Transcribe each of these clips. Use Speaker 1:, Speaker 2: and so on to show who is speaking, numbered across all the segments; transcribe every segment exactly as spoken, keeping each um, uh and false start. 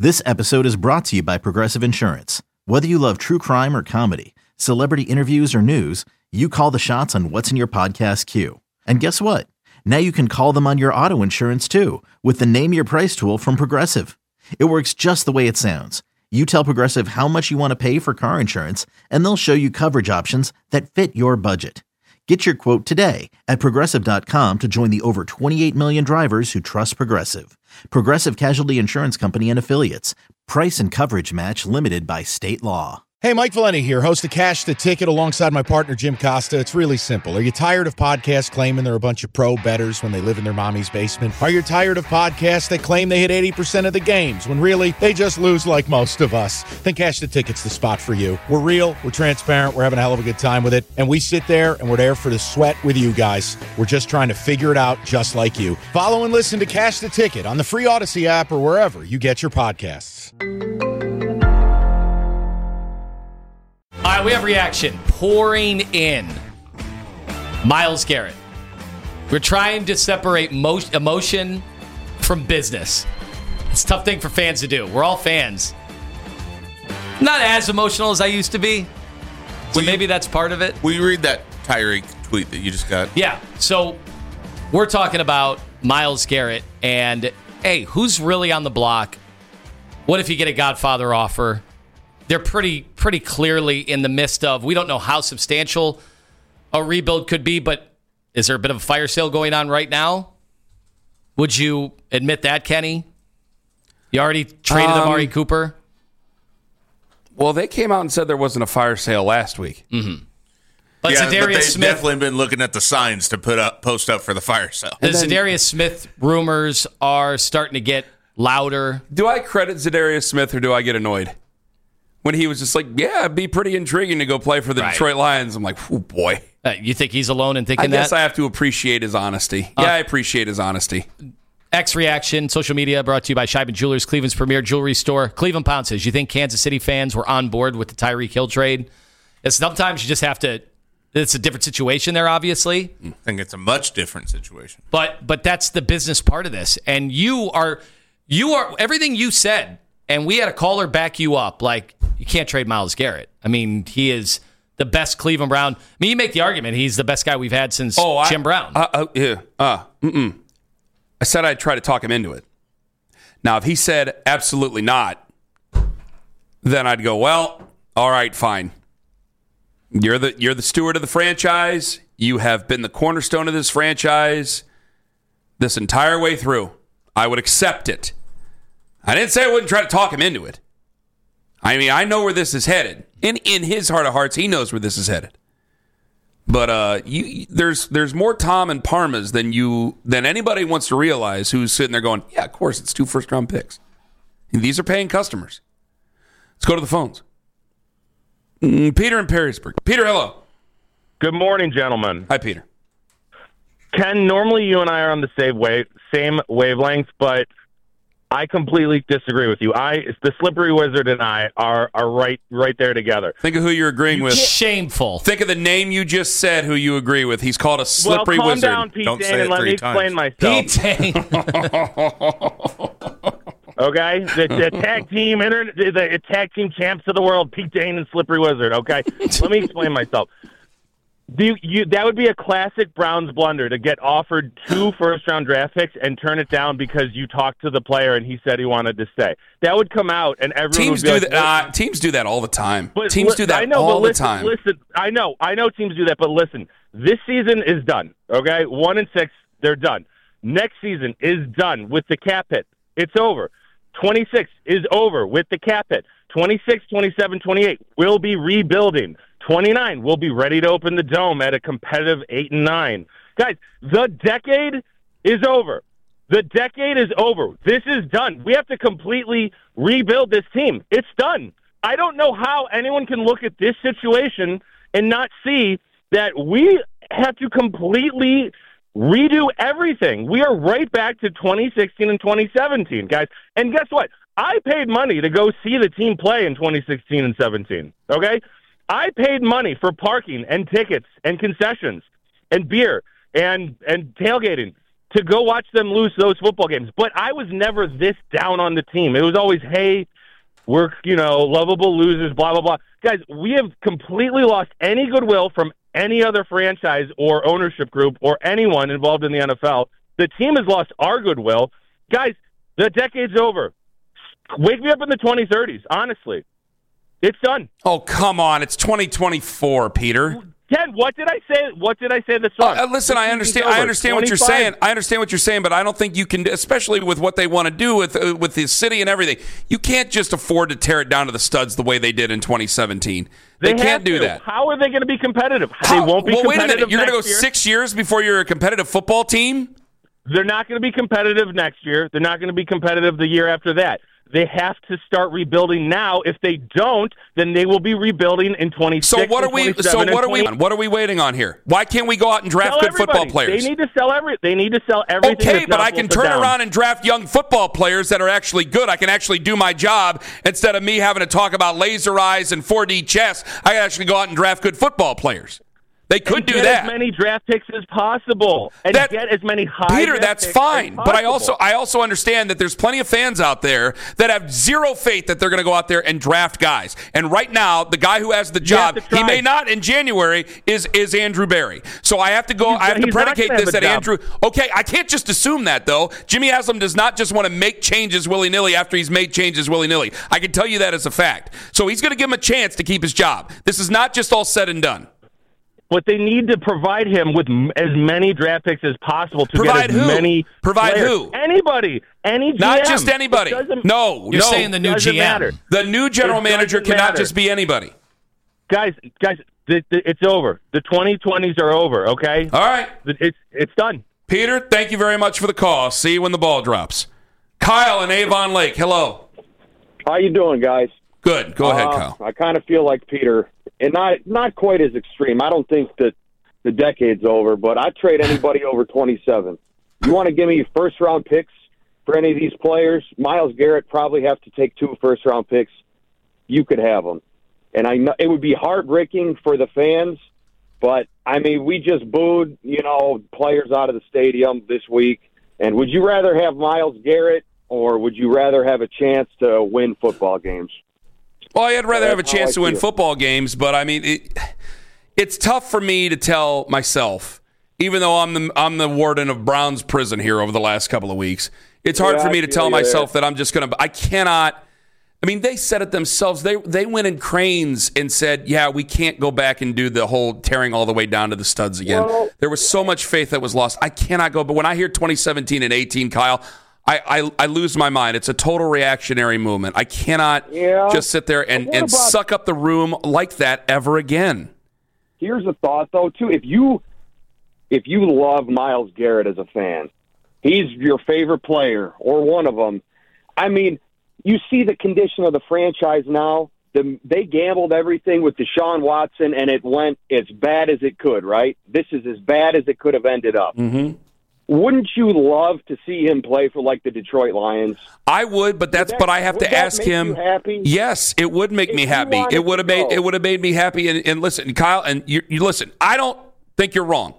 Speaker 1: This episode is brought to you by Progressive Insurance. Whether you love true crime or comedy, celebrity interviews or news, you call the shots on what's in your podcast queue. And guess what? Now you can call them on your auto insurance too with the Name Your Price tool from Progressive. It works just the way it sounds. You tell Progressive how much you want to pay for car insurance, and they'll show you coverage options that fit your budget. Get your quote today at Progressive dot com to join the over twenty-eight million drivers who trust Progressive. Progressive Casualty Insurance Company and Affiliates. Price and coverage match limited by state law.
Speaker 2: Hey, Mike Valenti here, host of Cash the Ticket alongside my partner Jim Costa. It's really simple. Are you tired of podcasts claiming they're a bunch of pro bettors when they live in their mommy's basement? Are you tired of podcasts that claim they hit eighty percent of the games when really they just lose like most of us? Then Cash the Ticket's the spot for you. We're real, we're transparent, we're having a hell of a good time with it, and we sit there and we're there for the sweat with you guys. We're just trying to figure it out just like you. Follow and listen to Cash the Ticket on the free Odyssey app or wherever you get your podcasts.
Speaker 3: All right, we have reaction pouring in. Myles Garrett. We're trying to separate mo- emotion from business. It's a tough thing for fans to do. We're all fans. Not as emotional as I used to be. So
Speaker 4: you,
Speaker 3: maybe that's part of it.
Speaker 4: Will you read that Tyreek tweet that you just got?
Speaker 3: Yeah. So we're talking about Myles Garrett. And, hey, who's really on the block? What if you get a Godfather offer? They're pretty pretty clearly in the midst of, we don't know how substantial a rebuild could be, but is there a bit of a fire sale going on right now? Would you admit that, Kenny? You already traded um, Amari Cooper?
Speaker 5: Well, they came out and said there wasn't a fire sale last week.
Speaker 3: Mm-hmm. But
Speaker 4: yeah,
Speaker 3: Zadarius
Speaker 4: but they've
Speaker 3: Smith,
Speaker 4: definitely been looking at the signs to put up, post up for the fire sale.
Speaker 3: The then, Zadarius Smith rumors are starting to get louder.
Speaker 5: Do I credit Zadarius Smith or do I get annoyed? When he was just like, yeah, it'd be pretty intriguing to go play for the right. Detroit Lions. I'm like, oh, boy.
Speaker 3: Uh, you think he's alone in thinking that?
Speaker 5: I guess
Speaker 3: that?
Speaker 5: I have to appreciate his honesty. Uh, yeah, I appreciate his honesty.
Speaker 3: X Reaction, social media brought to you by Scheiben Jewelers, Cleveland's premier jewelry store. Cleveland Pounces, you think Kansas City fans were on board with the Tyreek Hill trade? It's sometimes you just have to, it's a different situation there, obviously.
Speaker 4: I think it's a much different situation.
Speaker 3: But but that's the business part of this. And you are, you are, everything you said, and we had a caller back you up, like, you can't trade Myles Garrett. I mean, he is the best Cleveland Brown. I mean, you make the argument he's the best guy we've had since
Speaker 5: oh,
Speaker 3: Jim
Speaker 5: I,
Speaker 3: Brown.
Speaker 5: Uh, uh, yeah, uh, mm-mm. I said I'd try to talk him into it. Now, if he said absolutely not, then I'd go, well, all right, fine. You're the you're the steward of the franchise. You have been the cornerstone of this franchise this entire way through. I would accept it. I didn't say I wouldn't try to talk him into it. I mean, I know where this is headed. In in his heart of hearts, he knows where this is headed. But uh, you, there's there's more Tom and Parmas than you than anybody wants to realize. Who's sitting there going, yeah, of course, it's two first round picks. And these are paying customers. Let's go to the phones. Mm, Peter in Perrysburg. Peter, hello.
Speaker 6: Good morning, gentlemen.
Speaker 5: Hi, Peter.
Speaker 6: Ken, normally you and I are on the same wave, same wavelength, but I completely disagree with you. I, the Slippery Wizard and I are are right right there together.
Speaker 5: Think of who you're agreeing with.
Speaker 3: Shameful.
Speaker 5: Think of the name you just said. Who you agree with? He's called a Slippery
Speaker 6: well, calm
Speaker 5: Wizard.
Speaker 6: Down, Pete
Speaker 4: Don't
Speaker 6: Dane,
Speaker 4: say it
Speaker 6: and let
Speaker 4: three
Speaker 6: me
Speaker 4: times.
Speaker 6: explain myself.
Speaker 3: Pete Dane.
Speaker 6: Okay, the, the tag team, inter, the tag team champs of the world, Pete Dane and Slippery Wizard. Okay, let me explain myself. Do you, you, that would be a classic Browns blunder to get offered two first-round draft picks and turn it down because you talked to the player and he said he wanted to stay. That would come out and everyone
Speaker 5: teams
Speaker 6: would be
Speaker 5: do
Speaker 6: like,
Speaker 5: that. Uh, teams do that all the time.
Speaker 6: But
Speaker 5: teams
Speaker 6: li-
Speaker 5: do that
Speaker 6: I know,
Speaker 5: all
Speaker 6: but
Speaker 5: the
Speaker 6: listen,
Speaker 5: time.
Speaker 6: Listen, I know, I know teams do that, but listen, this season is done. Okay, one and six, they're done. Next season is done with the cap hit. It's over. twenty-six is over with the cap hit. twenty-six, twenty-seven, twenty-eight will be rebuilding. twenty-nine will be ready to open the dome at a competitive eight and nine. Guys, the decade is over. The decade is over. This is done. We have to completely rebuild this team. It's done. I don't know how anyone can look at this situation and not see that we have to completely redo everything. We are right back to twenty sixteen and twenty seventeen, guys. And guess what? I paid money to go see the team play in twenty sixteen and seventeen, okay? I paid money for parking and tickets and concessions and beer and, and tailgating to go watch them lose those football games. But I was never this down on the team. It was always, hey, we're, you know, lovable losers, blah, blah, blah. Guys, we have completely lost any goodwill from any other franchise or ownership group or anyone involved in the N F L. The team has lost our goodwill. Guys, the decade's over. Wake me up in the twenty thirties, honestly. It's done.
Speaker 5: Oh, come on. It's twenty twenty-four, Peter.
Speaker 6: Ken, what did I say? What did I say this song?
Speaker 5: Uh, listen, I understand. I understand what you're saying. I understand what you're saying, but I don't think you can, especially with what they want to do with uh, with the city and everything. You can't just afford to tear it down to the studs the way they did in twenty seventeen. They, they can't do
Speaker 6: to.
Speaker 5: that.
Speaker 6: How are they going to be competitive?
Speaker 5: How?
Speaker 6: They won't be
Speaker 5: well,
Speaker 6: competitive.
Speaker 5: Wait a minute. You're going to go
Speaker 6: year.
Speaker 5: six years before you're a competitive football team?
Speaker 6: They're not going to be competitive next year. They're not going to be competitive the year after that. They have to start rebuilding now. If they don't, then they will be rebuilding in twenty-six.
Speaker 5: So what are we? So what are we? What are we waiting on here? Why can't we go out and draft
Speaker 6: sell
Speaker 5: good
Speaker 6: everybody.
Speaker 5: football players?
Speaker 6: They need to sell every. They need to sell everything.
Speaker 5: Okay, but I can turn
Speaker 6: down.
Speaker 5: around and draft young football players that are actually good. I can actually do my job instead of me having to talk about laser eyes and four D chess. I can actually go out and draft good football players. They could
Speaker 6: and
Speaker 5: do
Speaker 6: get
Speaker 5: that.
Speaker 6: As many draft picks as possible, and
Speaker 5: that,
Speaker 6: get as many high.
Speaker 5: Peter, that's fine, but I also I also understand that there's plenty of fans out there that have zero faith that they're going to go out there and draft guys. And right now, the guy who has the job, he may not in January, is is Andrew Berry. So I have to go.
Speaker 6: He's,
Speaker 5: I have to predicate this that
Speaker 6: job.
Speaker 5: Andrew. Okay, I can't just assume that though. Jimmy Haslam does not just want to make changes willy nilly after he's made changes willy nilly. I can tell you that as a fact. So he's going to give him a chance to keep his job. This is not just all said and done.
Speaker 6: But they need to provide him with m- as many draft picks as possible to
Speaker 5: provide
Speaker 6: get as
Speaker 5: who?
Speaker 6: many
Speaker 5: Provide
Speaker 6: players.
Speaker 5: who?
Speaker 6: Anybody. Any G M.
Speaker 5: Not just anybody. No,
Speaker 3: You're
Speaker 5: no.
Speaker 3: saying the new G M.
Speaker 6: Matter.
Speaker 5: The new general
Speaker 6: It
Speaker 5: manager
Speaker 6: doesn't
Speaker 5: cannot
Speaker 6: matter.
Speaker 5: just be anybody.
Speaker 6: Guys, guys, th- th- it's over. The twenty twenties are over, okay?
Speaker 5: All right.
Speaker 6: It's it's done.
Speaker 5: Peter, thank you very much for the call. See you when the ball drops. Kyle in Avon Lake, hello.
Speaker 7: How you doing, guys?
Speaker 5: Good. Go ahead,
Speaker 7: uh,
Speaker 5: Kyle.
Speaker 7: I kind of feel like Peter, and not not quite as extreme. I don't think that the decade's over, but I'd trade anybody over twenty-seven. You want to give me first-round picks for any of these players? Myles Garrett probably have to take two first-round picks. You could have them. And I know it would be heartbreaking for the fans, but, I mean, we just booed, you know, players out of the stadium this week. And would you rather have Myles Garrett, or would you rather have a chance to win football games?
Speaker 5: Well, I'd rather have a
Speaker 7: That's how
Speaker 5: chance
Speaker 7: I
Speaker 5: to win
Speaker 7: feel.
Speaker 5: football games, but, I mean, it, it's tough for me to tell myself, even though I'm the I'm the warden of Brown's prison here over the last couple of weeks. It's hard
Speaker 7: Yeah,
Speaker 5: for me
Speaker 7: I
Speaker 5: to
Speaker 7: feel
Speaker 5: tell
Speaker 7: you
Speaker 5: myself
Speaker 7: there.
Speaker 5: that I'm just going to – I cannot – I mean, they said it themselves. They they went in cranes and said, yeah, we can't go back and do the whole tearing all the way down to the studs again.
Speaker 7: Well-
Speaker 5: there was so much faith that was lost. I cannot go. But when I hear twenty seventeen and eighteen, Kyle, I, I, I lose my mind. It's a total reactionary movement. I cannot
Speaker 7: Yeah.
Speaker 5: just sit there and,
Speaker 7: What
Speaker 5: and
Speaker 7: about-
Speaker 5: suck up the room like that ever again.
Speaker 7: Here's a thought, though, too. If you if you love Myles Garrett as a fan, he's your favorite player or one of them. I mean, you see the condition of the franchise now. The, they gambled everything with Deshaun Watson, and it went as bad as it could, right? This is as bad as it could have ended up.
Speaker 5: Mm-hmm.
Speaker 7: Wouldn't you love to see him play for, like, the Detroit Lions?
Speaker 5: I would, but that's
Speaker 7: that-
Speaker 5: but I have
Speaker 7: would
Speaker 5: to
Speaker 7: that
Speaker 5: ask
Speaker 7: make
Speaker 5: him.
Speaker 7: you happy?
Speaker 5: Yes, it would make
Speaker 7: If
Speaker 5: me
Speaker 7: you
Speaker 5: happy.
Speaker 7: wanted
Speaker 5: It would have
Speaker 7: to
Speaker 5: made
Speaker 7: go.
Speaker 5: it would have made me happy. And, and listen, Kyle, and you, you listen. I don't think you're wrong.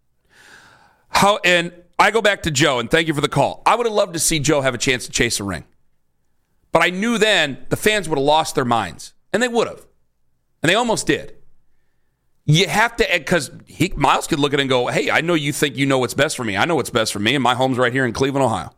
Speaker 5: How and I go back to Joe, and thank you for the call. I would have loved to see Joe have a chance to chase a ring, but I knew then the fans would have lost their minds, and they would have, and they almost did. You have to, because Myles could look at it and go, hey, I know you think you know what's best for me. I know what's best for me, and my home's right here in Cleveland, Ohio.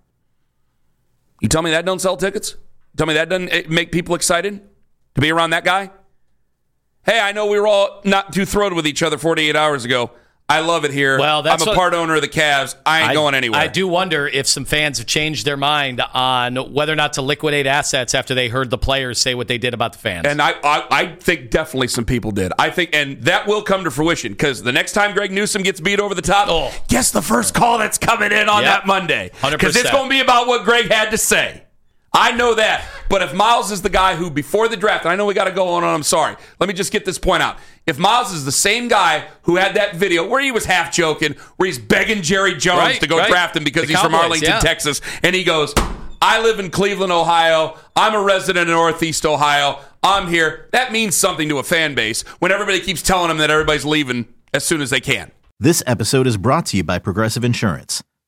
Speaker 5: You tell me that don't sell tickets? Tell me that doesn't make people excited to be around that guy? Hey, I know we were all not too thrilled with each other forty-eight hours ago. I love it here.
Speaker 3: Well, that's
Speaker 5: I'm a
Speaker 3: what-
Speaker 5: part owner of the Cavs. I ain't
Speaker 3: I,
Speaker 5: going anywhere.
Speaker 3: I do wonder if some fans have changed their mind on whether or not to liquidate assets after they heard the players say what they did about the fans.
Speaker 5: And I, I, I think definitely some people did. I think, and that will come to fruition because the next time Greg Newsom gets beat over the top,
Speaker 3: Oh.
Speaker 5: guess the first call that's coming in on
Speaker 3: Yep.
Speaker 5: that Monday.
Speaker 3: one hundred
Speaker 5: Because it's
Speaker 3: percent.
Speaker 5: going to be about what Greg had to say. I know that. But if Myles is the guy who, before the draft, and I know we got to go on, and I'm sorry. Let me just get this point out. If Myles is the same guy who had that video where he was half joking, where he's begging Jerry Jones
Speaker 3: Right,
Speaker 5: to go
Speaker 3: right.
Speaker 5: draft him because
Speaker 3: The
Speaker 5: he's from
Speaker 3: Cowboys,
Speaker 5: Arlington,
Speaker 3: yeah.
Speaker 5: Texas, and he goes, I live in Cleveland, Ohio. I'm a resident of Northeast Ohio. I'm here. That means something to a fan base when everybody keeps telling him that everybody's leaving as soon as they can.
Speaker 1: This episode is brought to you by Progressive Insurance.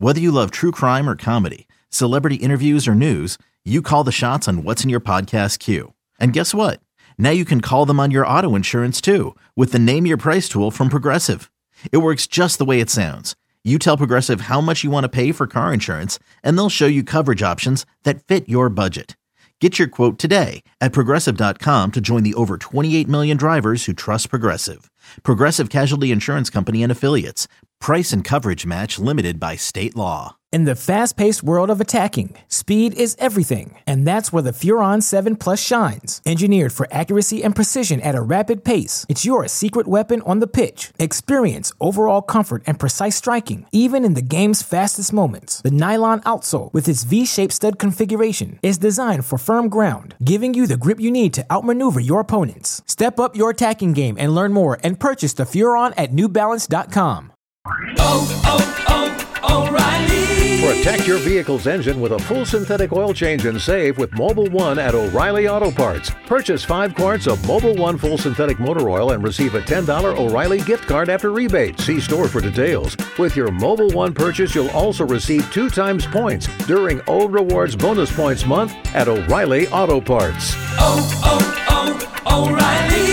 Speaker 1: Whether you love true crime or comedy, celebrity interviews or news, you call the shots on what's in your podcast queue. And guess what? Now you can call them on your auto insurance too with the Name Your Price tool from Progressive. It works just the way it sounds. You tell Progressive how much you want to pay for car insurance, and they'll show you coverage options that fit your budget. Get your quote today at Progressive dot com to join the over twenty-eight million drivers who trust Progressive. Progressive Casualty Insurance Company and Affiliates. Price and coverage match limited by state law.
Speaker 8: In the fast-paced world of attacking, speed is everything, and that's where the Furon seven Plus shines. Engineered for accuracy and precision at a rapid pace, it's your secret weapon on the pitch. Experience overall comfort and precise striking, even in the game's fastest moments. The nylon outsole, with its V-shaped stud configuration, is designed for firm ground, giving you the grip you need to outmaneuver your opponents. Step up your attacking game and learn more and purchase the Furon at New Balance dot com.
Speaker 9: Oh, oh, oh, O'Reilly. Protect your vehicle's engine with a full synthetic oil change and save with Mobil one at O'Reilly Auto Parts. Purchase five quarts of Mobil one full synthetic motor oil and receive a ten dollars O'Reilly gift card after rebate. See store for details. With your Mobil one purchase, you'll also receive two times points during O Rewards Bonus Points Month at O'Reilly Auto Parts.
Speaker 10: Oh, oh, oh, O'Reilly